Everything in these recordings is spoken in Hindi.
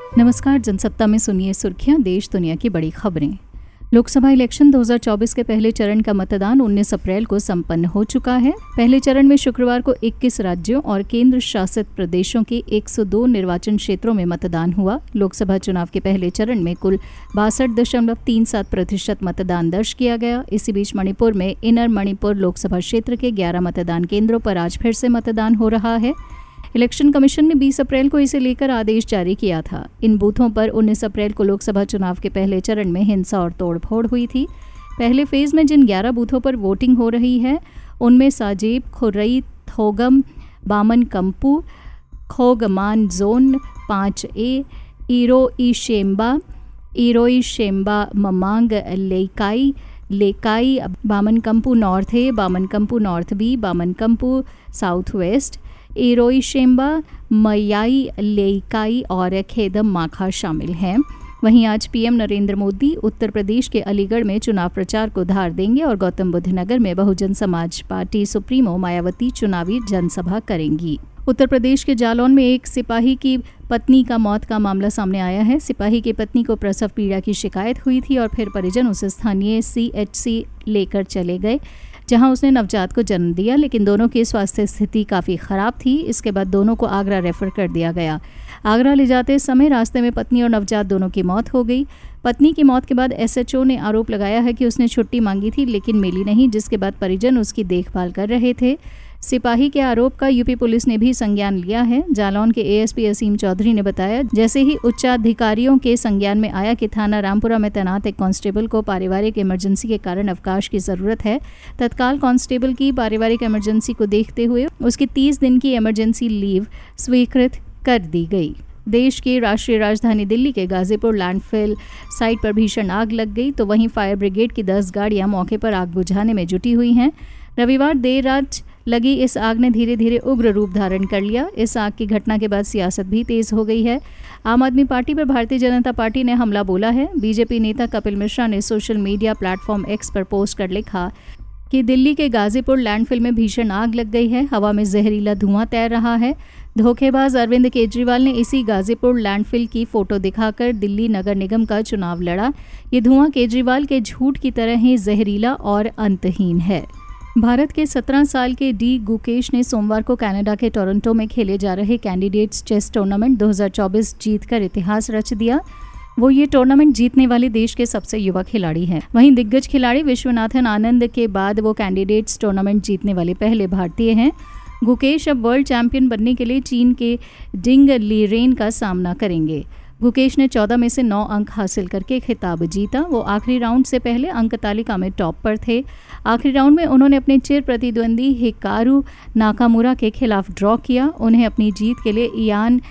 नमस्कार। जनसत्ता में सुनिए सुर्खियां, देश दुनिया की बड़ी खबरें। लोकसभा इलेक्शन 2024 के पहले चरण का मतदान 19 अप्रैल को संपन्न हो चुका है। पहले चरण में शुक्रवार को 21 राज्यों और केंद्र शासित प्रदेशों के 102 निर्वाचन क्षेत्रों में मतदान हुआ। लोकसभा चुनाव के पहले चरण में कुल 62.37% मतदान दर्ज किया गया। इसी बीच मणिपुर में इनर मणिपुर लोकसभा क्षेत्र के 11 मतदान केंद्रों पर आज फिर से मतदान हो रहा है। इलेक्शन कमीशन ने 20 अप्रैल को इसे लेकर आदेश जारी किया था। इन बूथों पर 19 अप्रैल को लोकसभा चुनाव के पहले चरण में हिंसा और तोड़फोड़ हुई थी। पहले फेज में जिन 11 बूथों पर वोटिंग हो रही है उनमें Sajeb, Khurai, Thongam, Bamon Kampu, Khongman zone 5A, Iroi Semba Mamang Leikai, Bamon Kampu north A, Bamon Kampu north B, Bamon Kampu south west, Iroi Semba, Mayai Leikai और खेदम माखा शामिल हैं। वहीं आज पीएम नरेंद्र मोदी उत्तर प्रदेश के अलीगढ़ में चुनाव प्रचार को धार देंगे और गौतम बुद्ध नगर में बहुजन समाज पार्टी सुप्रीमो मायावती चुनावी जनसभा करेंगी। उत्तर प्रदेश के जालौन में एक सिपाही की पत्नी का मौत का मामला सामने आया है। सिपाही की पत्नी को प्रसव पीड़ा की शिकायत हुई थी और फिर परिजन उसे स्थानीय CHC लेकर चले गए, जहां उसने नवजात को जन्म दिया, लेकिन दोनों की स्वास्थ्य स्थिति काफ़ी ख़राब थी। इसके बाद दोनों को आगरा रेफर कर दिया गया। आगरा ले जाते समय रास्ते में पत्नी और नवजात दोनों की मौत हो गई। पत्नी की मौत के बाद SHO ने आरोप लगाया है कि उसने छुट्टी मांगी थी लेकिन मिली नहीं, जिसके बाद परिजन उसकी देखभाल कर रहे थे। सिपाही के आरोप का यूपी पुलिस ने भी संज्ञान लिया है। जालौन के ASP असीम चौधरी ने बताया, जैसे ही उच्चाधिकारियों के संज्ञान में आया कि थाना रामपुरा में तैनात एक कांस्टेबल को पारिवारिक इमरजेंसी के कारण अवकाश की ज़रूरत है, तत्काल कांस्टेबल की पारिवारिक इमरजेंसी को देखते हुए उसकी 30 दिन की इमरजेंसी लीव स्वीकृत कर दी गई। देश की राष्ट्रीय राजधानी दिल्ली के गाजीपुर लैंडफिल साइट पर भीषण आग लग गई, तो वहीं फायर ब्रिगेड की 10 गाड़ियां मौके पर आग बुझाने में जुटी हुई हैं। रविवार देर रात लगी इस आग ने धीरे धीरे उग्र रूप धारण कर लिया। इस आग की घटना के बाद सियासत भी तेज हो गई है। आम आदमी पार्टी पर भारतीय जनता पार्टी ने हमला बोला है। बीजेपी नेता कपिल मिश्रा ने सोशल मीडिया प्लेटफॉर्म X पर पोस्ट कर लिखा कि दिल्ली के गाजीपुर लैंडफिल में भीषण आग लग गई है, हवा में जहरीला धुआं तैर रहा है। धोखेबाज अरविंद केजरीवाल ने इसी गाजीपुर लैंडफिल की फोटो दिखाकर दिल्ली नगर निगम का चुनाव लड़ा। ये धुआं केजरीवाल के झूठ की तरह ही जहरीला और अंतहीन है। भारत के 17 साल के डी गुकेश ने सोमवार को कनाडा के टोरंटो में खेले जा रहे कैंडिडेट्स चेस टूर्नामेंट 2024 जीतकर इतिहास रच दिया। वो ये टूर्नामेंट जीतने वाले देश के सबसे युवा खिलाड़ी हैं। वहीं दिग्गज खिलाड़ी विश्वनाथन आनंद के बाद वो कैंडिडेट्स टूर्नामेंट जीतने वाले पहले भारतीय हैं। गुकेश अब वर्ल्ड चैंपियन बनने के लिए चीन के डिंग लीरेन का सामना करेंगे। गुकेश ने 14 में से 9 अंक हासिल करके खिताब जीता। वो आखिरी राउंड से पहले अंक तालिका में टॉप पर थे। आखिरी राउंड में उन्होंने अपने चिर प्रतिद्वंदी हिकारू नाकामुरा के खिलाफ ड्रॉ किया। उन्हें अपनी जीत के लिए इयान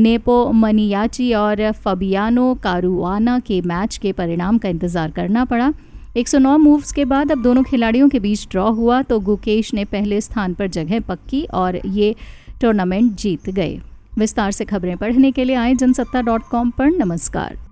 नेपोमनियाची और फबियानो कारुआना के मैच के परिणाम का इंतजार करना पड़ा। 109 मूव्स के बाद अब दोनों खिलाड़ियों के बीच ड्रॉ हुआ तो गुकेश ने पहले स्थान पर जगह पक्की और ये टूर्नामेंट जीत गए। विस्तार से खबरें पढ़ने के लिए आए जनसत्ता.com पर। नमस्कार।